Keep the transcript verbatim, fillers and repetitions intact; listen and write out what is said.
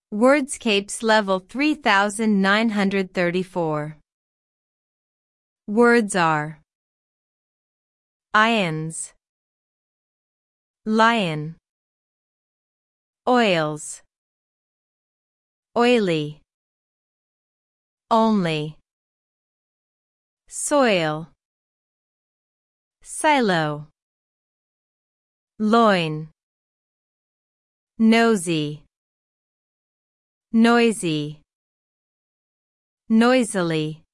Wordscapes level three thousand nine hundred thirty-four. Words are ions, lion, oils, oily, only, soil, silo, loin, nosy, noisy, noisily,